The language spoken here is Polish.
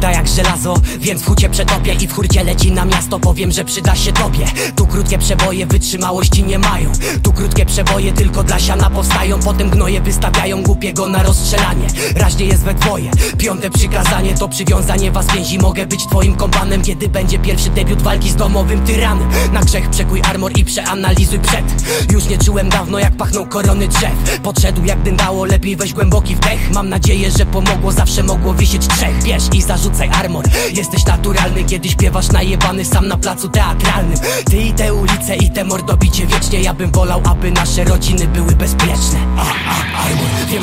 twarda jak żelazo, więc w hucie przetopię i w hurcie leci na miasto. Powiem, że przyda się tobie. Tu krótkie przeboje wytrzymałości nie mają. Tu krótkie przeboje tylko dla siana powstają. Potem gnoje wystawiają głupiego na rozstrzelanie. Raźnie jest we dwoje. Piąte przykazanie to przywiązanie was więzi. Mogę być twoim kompanem, kiedy będzie pierwszy debiut walki z domowym tyranem. Na grzech przekuj armor i przeanalizuj przed. Już nie czułem dawno, jak pachną korony drzew. Podszedł jak dyndało, lepiej weź głęboki wdech. Mam nadzieję, że pomogło, zawsze mogło wisieć trzech. Bierz i zarzucaj armor. Jesteś naturalny, kiedy śpiewasz najebany sam na placu teatralnym. Ty i te ulice i te mordobicie wiecznie. Ja bym wolał, aby nasze rodziny były bezpieczne. Armor. Wiem,